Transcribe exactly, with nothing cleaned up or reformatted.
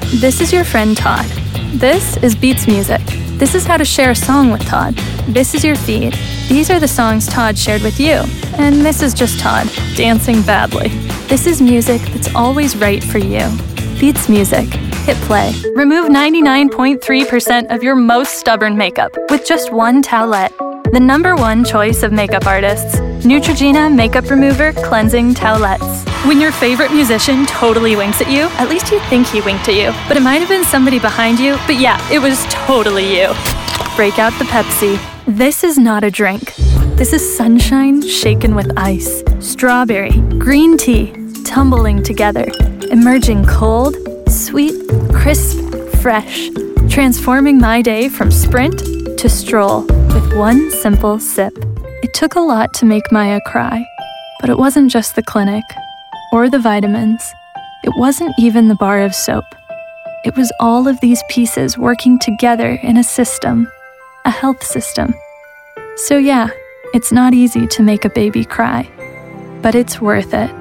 This is your friend Todd. This is Beats Music. This is how to share a song with Todd. This is your feed. These are the songs Todd shared with you. And this is just Todd, dancing badly. This is music that's always right for you. Beats Music. Hit play. Remove ninety-nine point three percent of your most stubborn makeup with just one towelette. The number one choice of makeup artists. Neutrogena Makeup Remover Cleansing Towelettes. When your favorite musician totally winks at you, at least you think he winked at you. But it might have been somebody behind you, but yeah, it was totally you. Break out the Pepsi. This is not a drink. This is sunshine shaken with ice. Strawberry, green tea, tumbling together. Emerging cold, sweet, crisp, fresh. Transforming my day from sprint to stroll with one simple sip. It took a lot to make Maya cry, but it wasn't just the clinic or the vitamins. It wasn't even the bar of soap. It was all of these pieces working together in a system, a health system. So yeah, it's not easy to make a baby cry, but it's worth it.